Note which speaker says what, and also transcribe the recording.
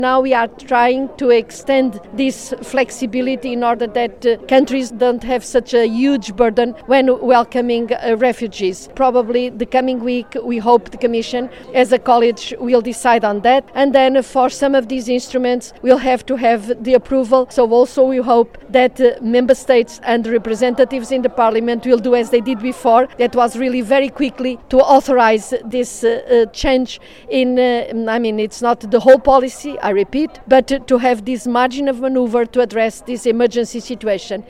Speaker 1: Now we are trying to extend this flexibility in order that countries don't have such a huge burden when welcoming refugees. Probably the coming week, we hope the Commission, as a college, will decide on that. And then for some of these instruments, we'll have to have the approval. So also we hope that member states and representatives in the Parliament will do as they did before. That was really very quickly to authorize this change in, it's not the whole policy, I repeat, but to have this margin of maneuver to address this emergency situation.